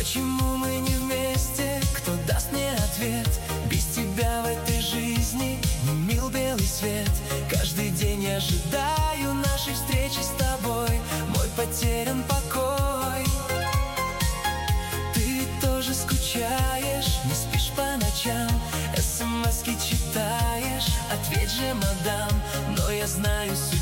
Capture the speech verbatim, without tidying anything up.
Почему мы не вместе? Кто даст мне ответ? Без тебя в этой жизни не мил белый свет. Каждый день я ожидаю нашей встречи с тобой. Мой потерян покой. Ты ведь тоже скучаешь, не спишь по ночам, эс эм эски читаешь. Ответь же, мадам, но я знаю суть.